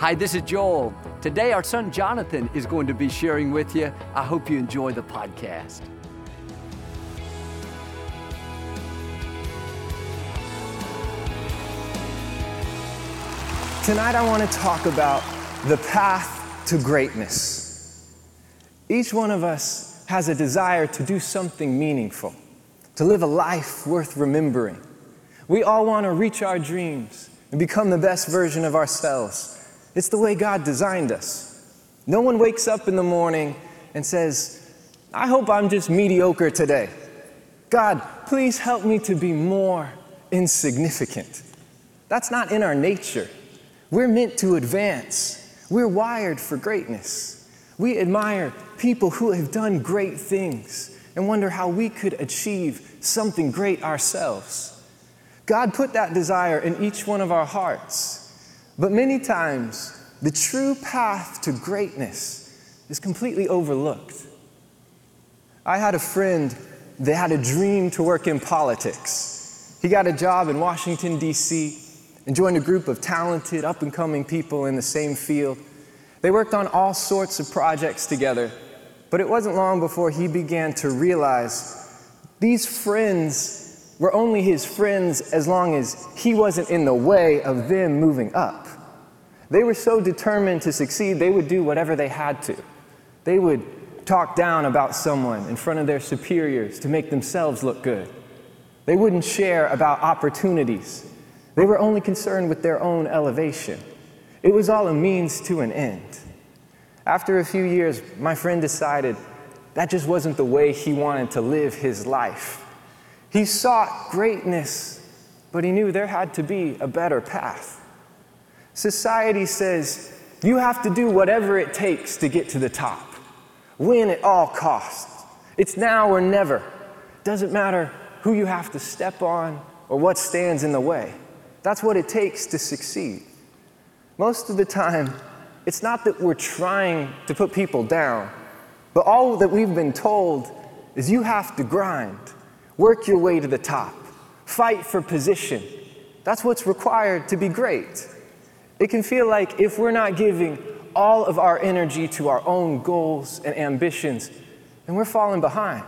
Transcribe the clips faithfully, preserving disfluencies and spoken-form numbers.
Hi, this is Joel. Today our son Jonathan is going to be sharing with you. I hope you enjoy the podcast. Tonight I want to talk about the path to greatness. Each one of us has a desire to do something meaningful, to live a life worth remembering. We all want to reach our dreams and become the best version of ourselves. It's the way God designed us. No one wakes up in the morning and says, I hope I'm just mediocre today. God, please help me to be more insignificant. That's not in our nature. We're meant to advance. We're wired for greatness. We admire people who have done great things and wonder how we could achieve something great ourselves. God put that desire in each one of our hearts. But many times, the true path to greatness is completely overlooked. I had a friend that had a dream to work in politics. He got a job in Washington, D C, and joined a group of talented, up-and-coming people in the same field. They worked on all sorts of projects together, but it wasn't long before he began to realize these friends were only his friends as long as he wasn't in the way of them moving up. They were so determined to succeed, they would do whatever they had to. They would talk down about someone in front of their superiors to make themselves look good. They wouldn't share about opportunities. They were only concerned with their own elevation. It was all a means to an end. After a few years, my friend decided that just wasn't the way he wanted to live his life. He sought greatness, but he knew there had to be a better path. Society says you have to do whatever it takes to get to the top. Win at all costs. It's now or never. Doesn't matter who you have to step on or what stands in the way. That's what it takes to succeed. Most of the time, it's not that we're trying to put people down, but all that we've been told is you have to grind. Work your way to the top. Fight for position. That's what's required to be great. It can feel like if we're not giving all of our energy to our own goals and ambitions, then we're falling behind.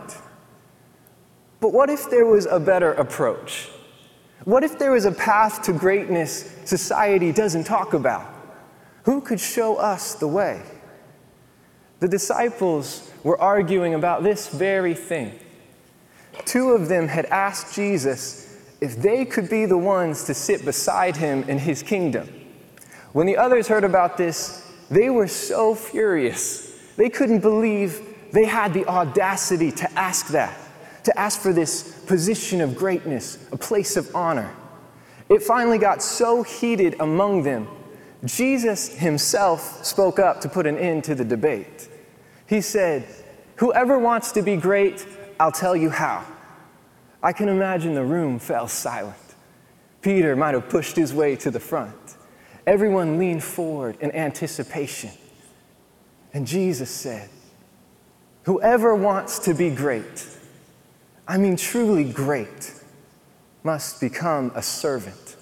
But what if there was a better approach? What if there was a path to greatness society doesn't talk about? Who could show us the way? The disciples were arguing about this very thing. Two of them had asked Jesus if they could be the ones to sit beside him in his kingdom. When the others heard about this, they were so furious. They couldn't believe they had the audacity to ask that, to ask for this position of greatness, a place of honor. It finally got so heated among them, Jesus himself spoke up to put an end to the debate. He said, "Whoever wants to be great, I'll tell you how." I can imagine the room fell silent. Peter might have pushed his way to the front. Everyone leaned forward in anticipation. And Jesus said, "Whoever wants to be great, I mean truly great, must become a servant."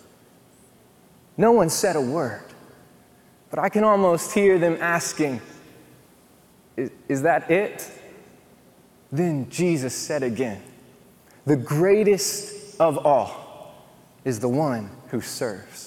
No one said a word, but I can almost hear them asking, is, is that it? Then Jesus said again, "The greatest of all is the one who serves."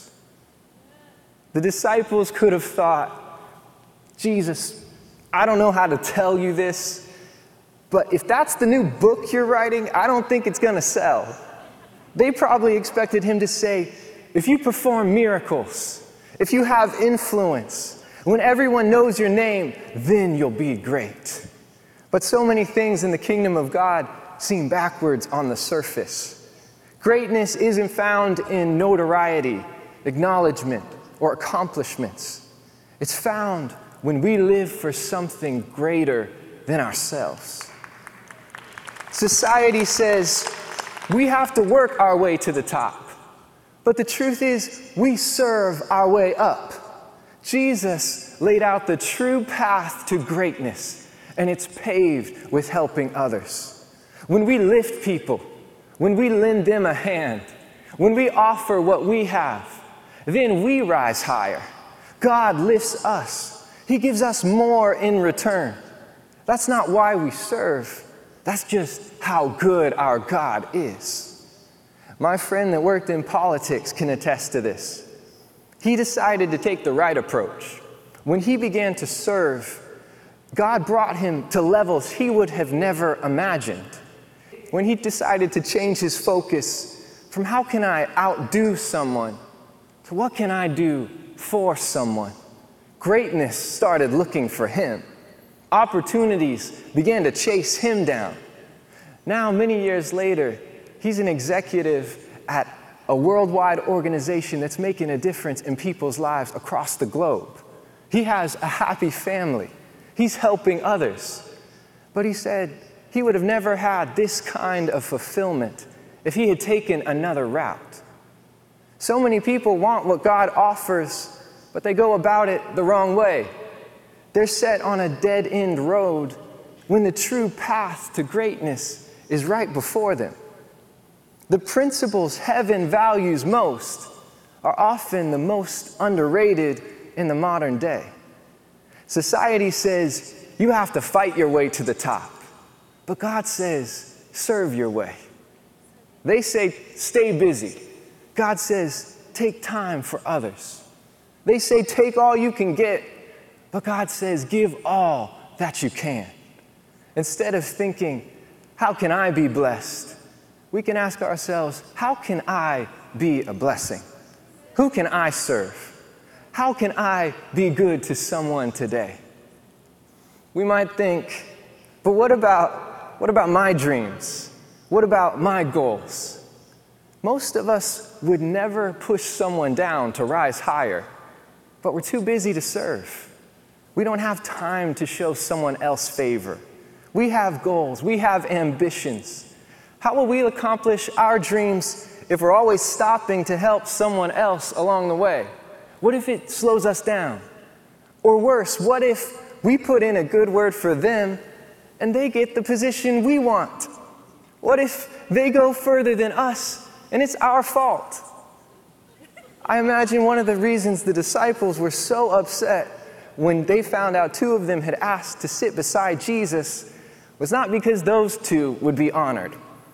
The disciples could have thought, Jesus, I don't know how to tell you this, but if that's the new book you're writing, I don't think it's going to sell. They probably expected him to say, if you perform miracles, if you have influence, when everyone knows your name, then you'll be great. But so many things in the kingdom of God seem backwards on the surface. Greatness isn't found in notoriety, acknowledgement, or accomplishments. It's found when we live for something greater than ourselves. Society says we have to work our way to the top, but the truth is we serve our way up. Jesus laid out the true path to greatness, and it's paved with helping others. When we lift people, when we lend them a hand, when we offer what we have, then we rise higher. God lifts us. He gives us more in return. That's not why we serve. That's just how good our God is. My friend that worked in politics can attest to this. He decided to take the right approach. When he began to serve, God brought him to levels he would have never imagined. When he decided to change his focus from how can I outdo someone to what can I do for someone, greatness started looking for him. Opportunities began to chase him down. Now, many years later, he's an executive at a worldwide organization that's making a difference in people's lives across the globe. He has a happy family. He's helping others. But he said he would have never had this kind of fulfillment if he had taken another route. So many people want what God offers, but they go about it the wrong way. They're set on a dead-end road when the true path to greatness is right before them. The principles heaven values most are often the most underrated in the modern day. Society says you have to fight your way to the top, but God says serve your way. They say stay busy. God says take time for others. They say take all you can get, but God says give all that you can. Instead of thinking, how can I be blessed? We can ask ourselves, how can I be a blessing? Who can I serve? How can I be good to someone today? We might think, but what about, what about my dreams? What about my goals? Most of us would never push someone down to rise higher, but we're too busy to serve. We don't have time to show someone else favor. We have goals, we have ambitions. How will we accomplish our dreams if we're always stopping to help someone else along the way? What if it slows us down? Or worse, what if we put in a good word for them and they get the position we want? What if they go further than us and it's our fault? I imagine one of the reasons the disciples were so upset when they found out two of them had asked to sit beside Jesus was not because those two would be honored.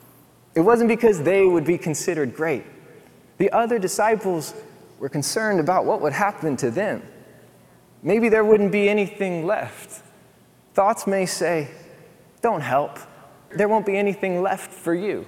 It wasn't because they would be considered great. The other disciples were concerned about what would happen to them. Maybe there wouldn't be anything left. Thoughts may say, don't help. There won't be anything left for you.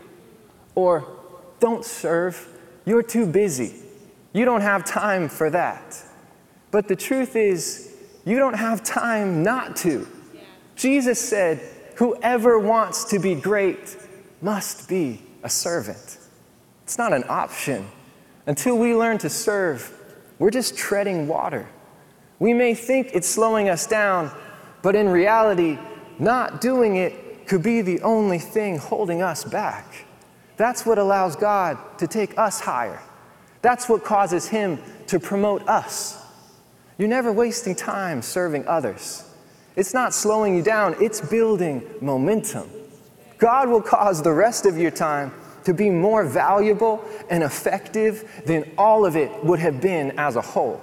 Or, don't serve. You're too busy. You don't have time for that. But the truth is, you don't have time not to. Jesus said, whoever wants to be great must be a servant. It's not an option. Until we learn to serve, we're just treading water. We may think it's slowing us down, but in reality, not doing it could be the only thing holding us back. That's what allows God to take us higher. That's what causes Him to promote us. You're never wasting time serving others. It's not slowing you down, it's building momentum. God will cause the rest of your time to be more valuable and effective than all of it would have been as a whole.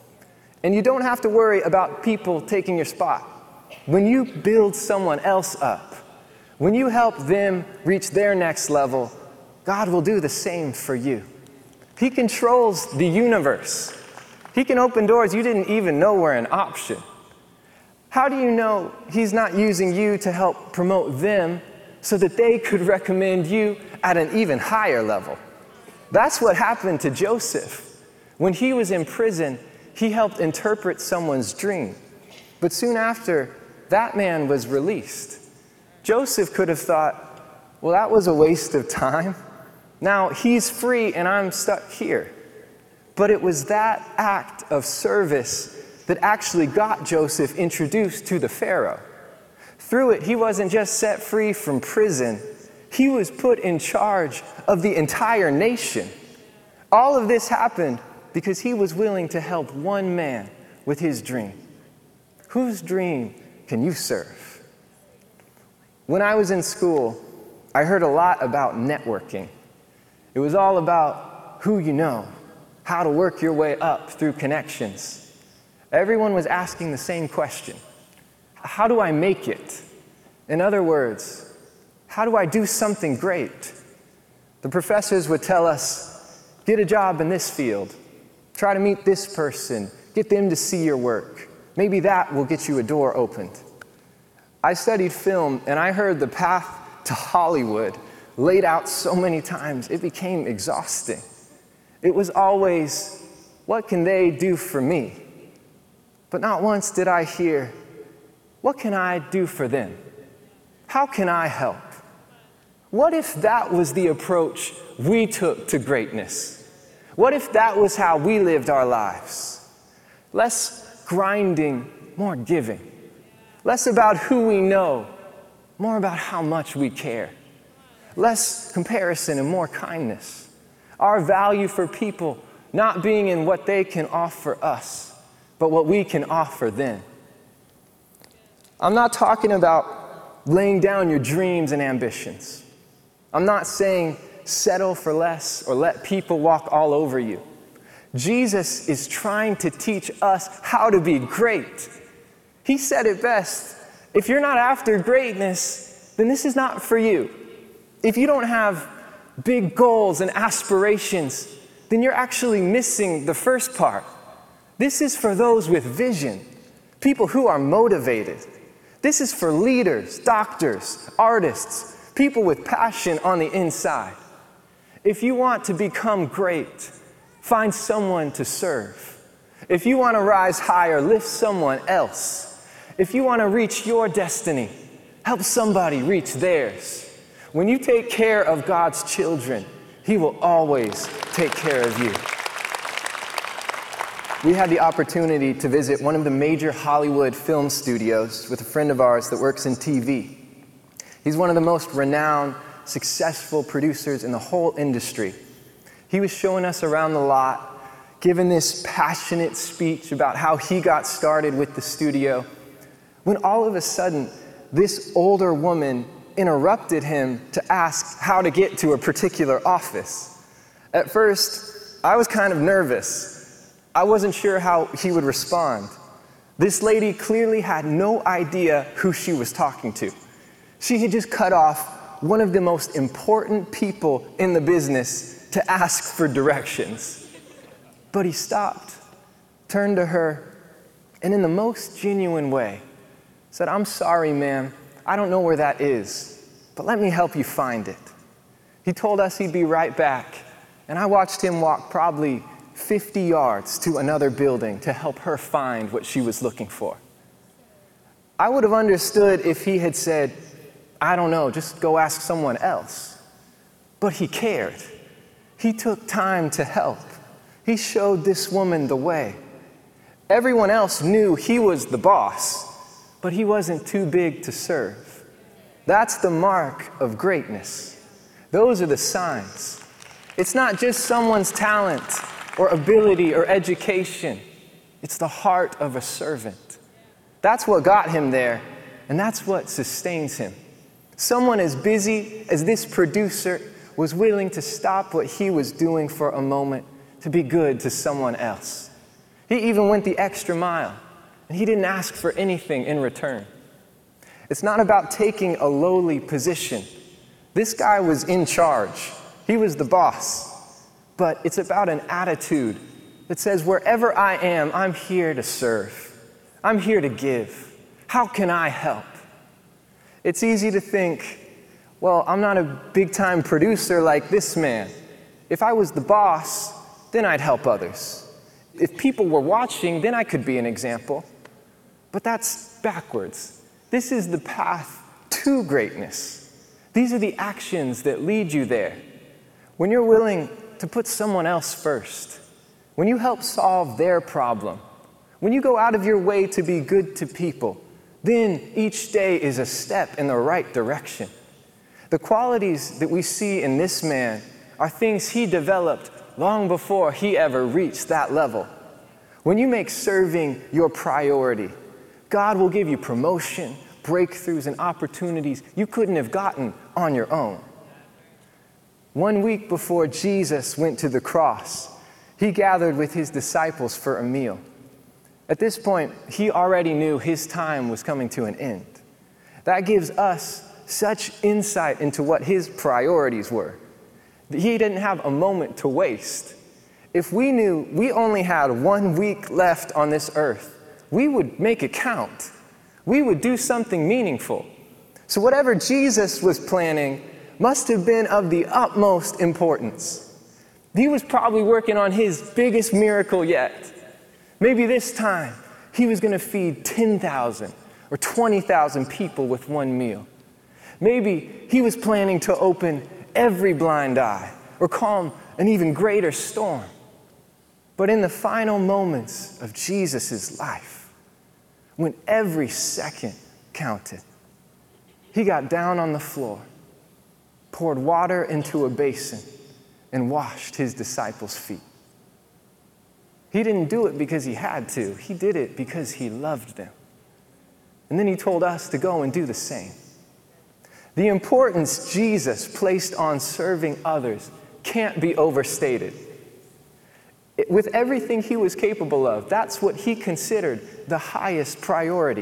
And you don't have to worry about people taking your spot. When you build someone else up, when you help them reach their next level, God will do the same for you. He controls the universe. He can open doors you didn't even know were an option. How do you know He's not using you to help promote them so that they could recommend you at an even higher level? That's what happened to Joseph. When he was in prison, he helped interpret someone's dream. But soon after, that man was released. Joseph could have thought, well, that was a waste of time. Now he's free and I'm stuck here. But it was that act of service that actually got Joseph introduced to the Pharaoh. Through it, he wasn't just set free from prison, he was put in charge of the entire nation. All of this happened because he was willing to help one man with his dream. Whose dream can you serve? When I was in school, I heard a lot about networking. It was all about who you know, how to work your way up through connections. Everyone was asking the same question. How do I make it? In other words, how do I do something great? The professors would tell us, get a job in this field. Try to meet this person. Get them to see your work. Maybe that will get you a door opened. I studied film, and I heard the path to Hollywood laid out so many times, it became exhausting. It was always, what can they do for me? But not once did I hear, what can I do for them? How can I help? What if that was the approach we took to greatness? What if that was how we lived our lives? Less grinding, more giving. Less about who we know, more about how much we care. Less comparison and more kindness. Our value for people not being in what they can offer us, but what we can offer them. I'm not talking about laying down your dreams and ambitions. I'm not saying settle for less or let people walk all over you. Jesus is trying to teach us how to be great. He said it best. If you're not after greatness, then this is not for you. If you don't have big goals and aspirations, then you're actually missing the first part. This is for those with vision, people who are motivated. This is for leaders, doctors, artists, people with passion on the inside. If you want to become great, find someone to serve. If you want to rise higher, lift someone else. If you want to reach your destiny, help somebody reach theirs. When you take care of God's children, He will always take care of you. We had the opportunity to visit one of the major Hollywood film studios with a friend of ours that works in T V. He's one of the most renowned, successful producers in the whole industry. He was showing us around the lot, giving this passionate speech about how he got started with the studio, when all of a sudden, this older woman interrupted him to ask how to get to a particular office. At first, I was kind of nervous. I wasn't sure how he would respond. This lady clearly had no idea who she was talking to. She had just cut off one of the most important people in the business to ask for directions. But he stopped, turned to her, and in the most genuine way, said, "I'm sorry, ma'am. I don't know where that is, but let me help you find it." He told us he'd be right back, and I watched him walk probably fifty yards to another building to help her find what she was looking for. I would have understood if he had said, "I don't know, just go ask someone else." But he cared. He took time to help. He showed this woman the way. Everyone else knew he was the boss, but he wasn't too big to serve. That's the mark of greatness. Those are the signs. It's not just someone's talent or ability or education. It's the heart of a servant. That's what got him there, and that's what sustains him. Someone as busy as this producer was willing to stop what he was doing for a moment to be good to someone else. He even went the extra mile, and he didn't ask for anything in return. It's not about taking a lowly position. This guy was in charge. He was the boss. But it's about an attitude that says, wherever I am, I'm here to serve. I'm here to give. How can I help? It's easy to think, well, I'm not a big-time producer like this man. If I was the boss, then I'd help others. If people were watching, then I could be an example. But that's backwards. This is the path to greatness. These are the actions that lead you there. When you're willing to put someone else first, when you help solve their problem, when you go out of your way to be good to people, then each day is a step in the right direction. The qualities that we see in this man are things he developed long before he ever reached that level. When you make serving your priority, God will give you promotion, breakthroughs, and opportunities you couldn't have gotten on your own. One week before Jesus went to the cross, he gathered with his disciples for a meal. At this point, he already knew his time was coming to an end. That gives us such insight into what his priorities were. He didn't have a moment to waste. If we knew we only had one week left on this earth, we would make it count. We would do something meaningful. So whatever Jesus was planning must have been of the utmost importance. He was probably working on his biggest miracle yet. Maybe this time he was going to feed ten thousand or twenty thousand people with one meal. Maybe he was planning to open every blind eye or calm an even greater storm. But in the final moments of Jesus' life, when every second counted, he got down on the floor, poured water into a basin, and washed his disciples' feet. He didn't do it because he had to. He did it because he loved them. And then he told us to go and do the same. The importance Jesus placed on serving others can't be overstated. With everything he was capable of, that's what he considered the highest priority.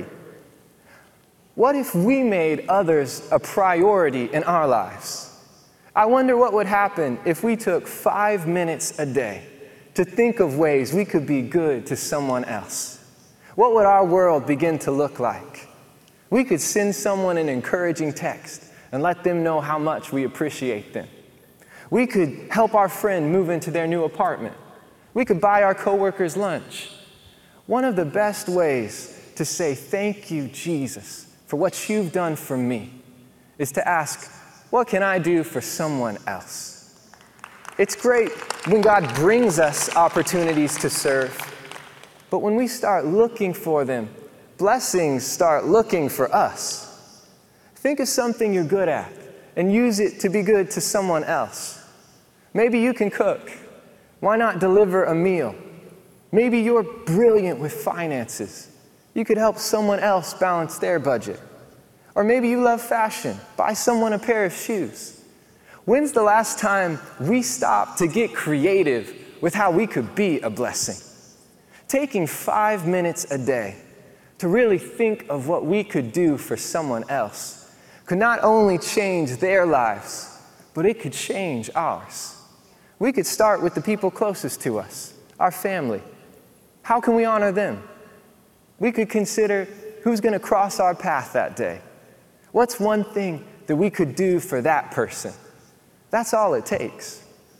What if we made others a priority in our lives? I wonder what would happen if we took five minutes a day to think of ways we could be good to someone else. What would our world begin to look like? We could send someone an encouraging text and let them know how much we appreciate them. We could help our friend move into their new apartment. We could buy our coworkers lunch. One of the best ways to say thank you, Jesus, for what you've done for me is to ask, what can I do for someone else? It's great when God brings us opportunities to serve, but when we start looking for them, blessings start looking for us. Think of something you're good at and use it to be good to someone else. Maybe you can cook. Why not deliver a meal? Maybe you're brilliant with finances. You could help someone else balance their budget. Or maybe you love fashion. Buy someone a pair of shoes. When's the last time we stopped to get creative with how we could be a blessing? Taking five minutes a day to really think of what we could do for someone else could not only change their lives, but it could change ours. We could start with the people closest to us, our family. How can we honor them? We could consider who's going to cross our path that day. What's one thing that we could do for that person? That's all it takes.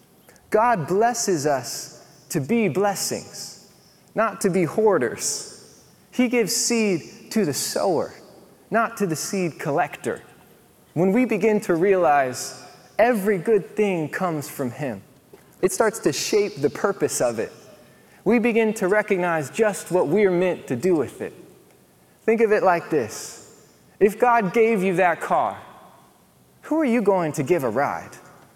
God blesses us to be blessings, not to be hoarders. He gives seed to the sower, not to the seed collector. When we begin to realize every good thing comes from Him, it starts to shape the purpose of it. We begin to recognize just what we're meant to do with it. Think of it like this. If God gave you that car, who are you going to give a ride?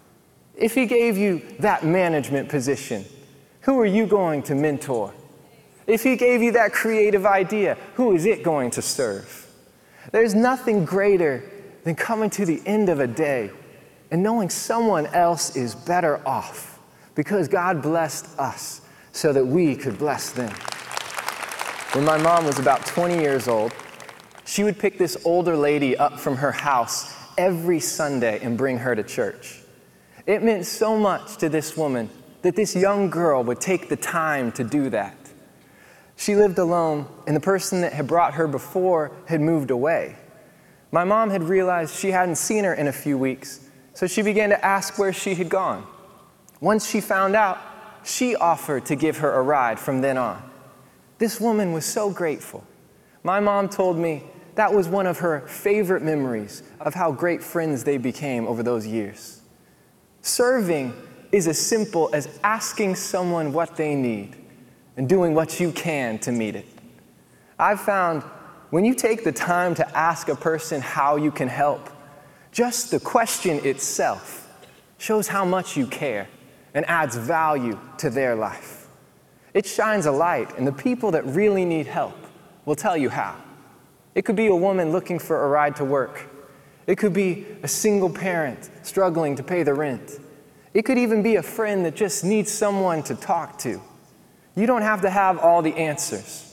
If He gave you that management position, who are you going to mentor? If He gave you that creative idea, who is it going to serve? There's nothing greater than coming to the end of a day and knowing someone else is better off because God blessed us so that we could bless them. When my mom was about twenty years old, she would pick this older lady up from her house every Sunday and bring her to church. It meant so much to this woman that this young girl would take the time to do that. She lived alone, and the person that had brought her before had moved away. My mom had realized she hadn't seen her in a few weeks, so she began to ask where she had gone. Once she found out, she offered to give her a ride from then on. This woman was so grateful. My mom told me that was one of her favorite memories of how great friends they became over those years. Serving is as simple as asking someone what they need and doing what you can to meet it. I've found when you take the time to ask a person how you can help, just the question itself shows how much you care and adds value to their life. It shines a light, and the people that really need help will tell you how. It could be a woman looking for a ride to work. It could be a single parent struggling to pay the rent. It could even be a friend that just needs someone to talk to. You don't have to have all the answers.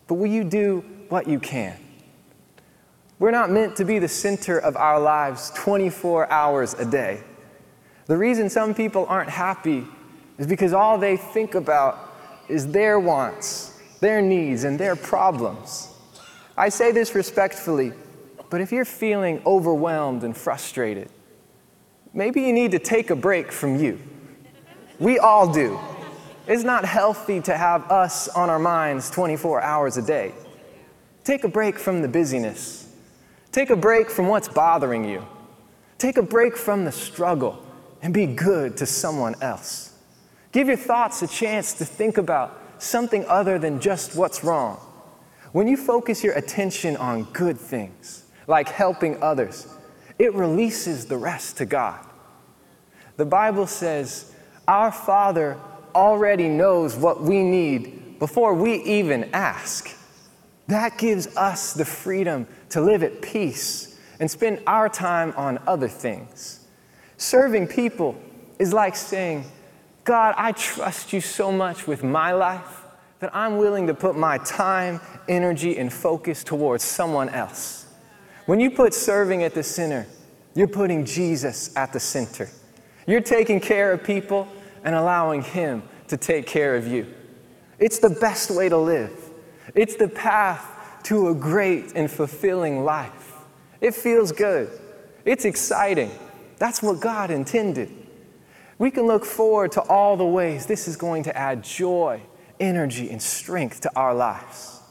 but will you do what you can? We're not meant to be the center of our lives twenty-four hours a day. The reason some people aren't happy is because all they think about is their wants, their needs, and their problems. I say this respectfully, but if you're feeling overwhelmed and frustrated, maybe you need to take a break from you. We all do. It's not healthy to have us on our minds twenty-four hours a day. Take a break from the busyness. Take a break from what's bothering you. Take a break from the struggle and be good to someone else. Give your thoughts a chance to think about something other than just what's wrong. When you focus your attention on good things, like helping others, it releases the rest to God. The Bible says, our Father already knows what we need before we even ask. That gives us the freedom to live at peace and spend our time on other things. Serving people is like saying, God, I trust you so much with my life that I'm willing to put my time, energy, and focus towards someone else. When you put serving at the center, you're putting Jesus at the center. You're taking care of people and allowing Him to take care of you. It's the best way to live. It's the path to a great and fulfilling life. It feels good. It's exciting. That's what God intended. We can look forward to all the ways this is going to add joy, energy, and strength to our lives.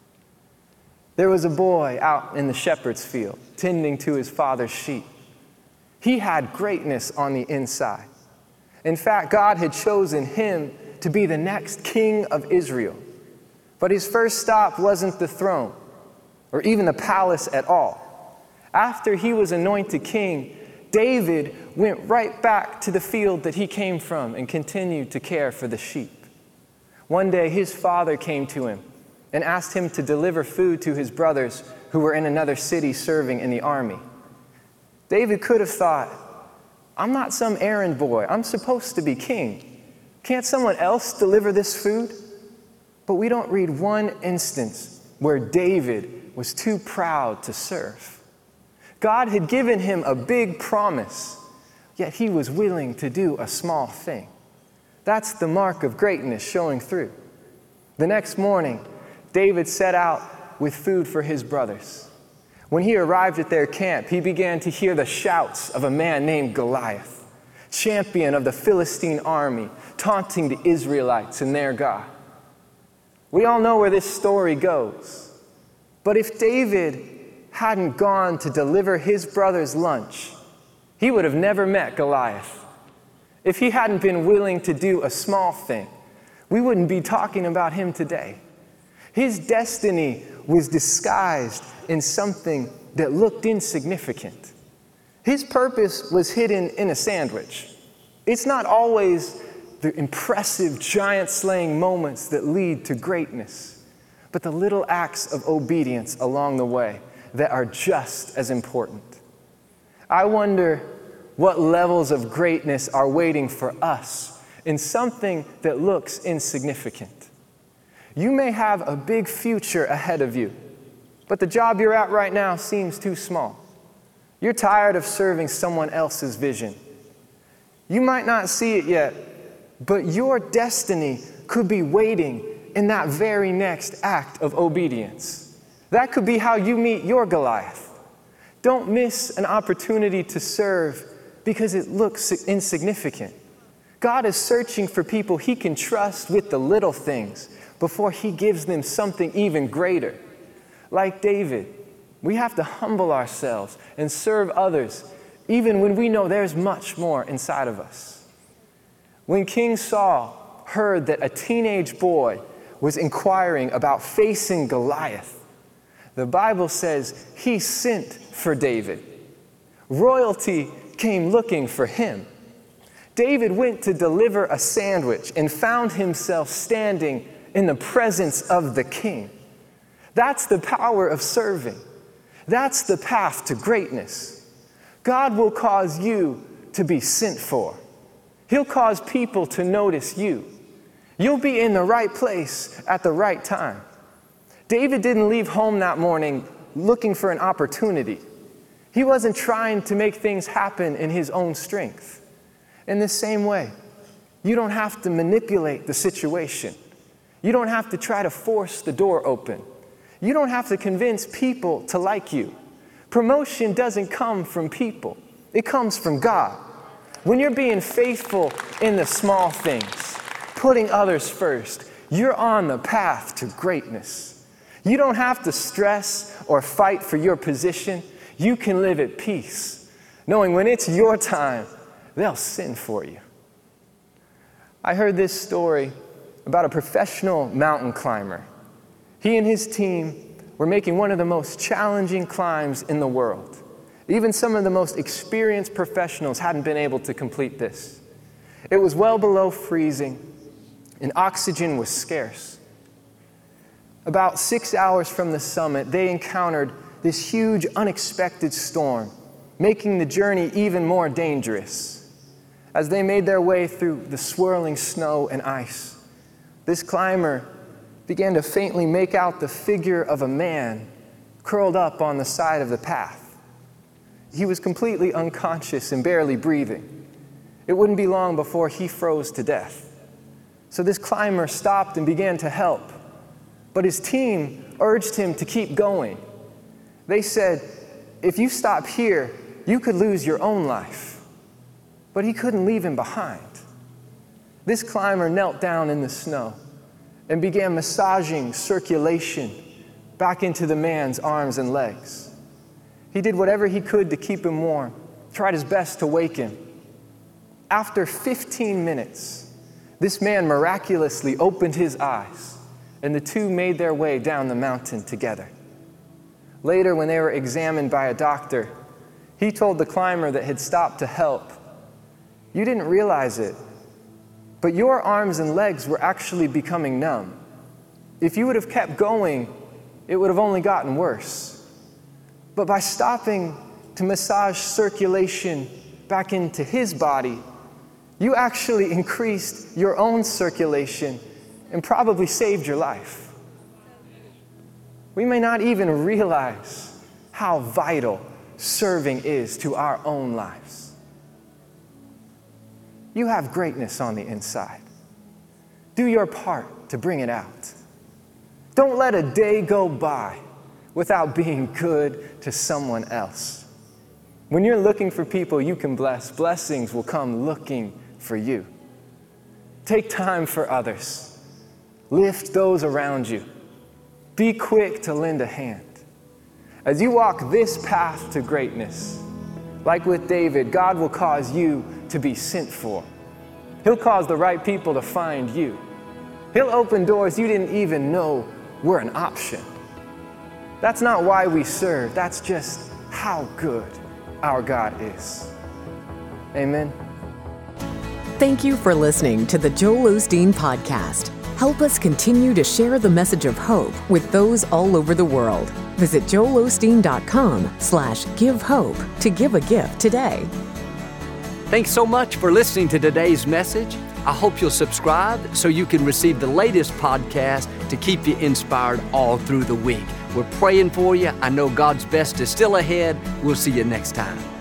There was a boy out in the shepherd's field, tending to his father's sheep. He had greatness on the inside. In fact, God had chosen him to be the next king of Israel. But his first stop wasn't the throne, or even the palace at all. After he was anointed king, David went right back to the field that he came from and continued to care for the sheep. One day, his father came to him and asked him to deliver food to his brothers who were in another city serving in the army. David could have thought, I'm not some errand boy. I'm supposed to be king. Can't someone else deliver this food? But we don't read one instance where David was too proud to serve. God had given him a big promise, yet he was willing to do a small thing. That's the mark of greatness showing through. The next morning, David set out with food for his brothers. When he arrived at their camp, he began to hear the shouts of a man named Goliath, champion of the Philistine army, taunting the Israelites and their God. We all know where this story goes. But if David hadn't gone to deliver his brother's lunch, he would have never met Goliath. If he hadn't been willing to do a small thing, we wouldn't be talking about him today. His destiny was disguised in something that looked insignificant. His purpose was hidden in a sandwich. It's not always the impressive giant-slaying moments that lead to greatness, but the little acts of obedience along the way that are just as important. I wonder what levels of greatness are waiting for us in something that looks insignificant. You may have a big future ahead of you, but the job you're at right now seems too small. You're tired of serving someone else's vision. You might not see it yet, but your destiny could be waiting in that very next act of obedience. That could be how you meet your Goliath. Don't miss an opportunity to serve because it looks insignificant. God is searching for people He can trust with the little things before He gives them something even greater. Like David, we have to humble ourselves and serve others even when we know there's much more inside of us. When King Saul heard that a teenage boy was inquiring about facing Goliath, the Bible says he sent for David. Royalty came looking for him. David went to deliver a sandwich and found himself standing in the presence of the king. That's the power of serving. That's the path to greatness. God will cause you to be sent for. He'll cause people to notice you. You'll be in the right place at the right time. David didn't leave home that morning looking for an opportunity. He wasn't trying to make things happen in his own strength. In the same way, you don't have to manipulate the situation. You don't have to try to force the door open. You don't have to convince people to like you. Promotion doesn't come from people. It comes from God. When you're being faithful in the small things, putting others first, you're on the path to greatness. You don't have to stress or fight for your position. You can live at peace, knowing when it's your time, they'll send for you. I heard this story about a professional mountain climber. He and his team were making one of the most challenging climbs in the world. Even some of the most experienced professionals hadn't been able to complete this. It was well below freezing, and oxygen was scarce. About six hours from the summit, they encountered this huge, unexpected storm, making the journey even more dangerous. As they made their way through the swirling snow and ice, this climber began to faintly make out the figure of a man curled up on the side of the path. He was completely unconscious and barely breathing. It wouldn't be long before he froze to death. So this climber stopped and began to help, but his team urged him to keep going. They said, if you stop here, you could lose your own life. But he couldn't leave him behind. This climber knelt down in the snow and began massaging circulation back into the man's arms and legs. He did whatever he could to keep him warm, tried his best to wake him. After fifteen minutes, this man miraculously opened his eyes, and the two made their way down the mountain together. Later, when they were examined by a doctor, he told the climber that had stopped to help, "You didn't realize it, but your arms and legs were actually becoming numb. If you would have kept going, it would have only gotten worse. But by stopping to massage circulation back into his body, you actually increased your own circulation and probably saved your life." We may not even realize how vital serving is to our own lives. You have greatness on the inside. Do your part to bring it out. Don't let a day go by without being good to someone else. When you're looking for people you can bless, blessings will come looking for you. Take time for others. Lift those around you. Be quick to lend a hand. As you walk this path to greatness, like with David, God will cause you to be sent for. He'll cause the right people to find you. He'll open doors you didn't even know were an option. That's not why we serve. That's just how good our God is. Amen. Thank you for listening to the Joel Osteen Podcast. Help us continue to share the message of hope with those all over the world. Visit joelosteen.com slash give hope to give a gift today. Thanks so much for listening to today's message. I hope you'll subscribe so you can receive the latest podcast to keep you inspired all through the week. We're praying for you. I know God's best is still ahead. We'll see you next time.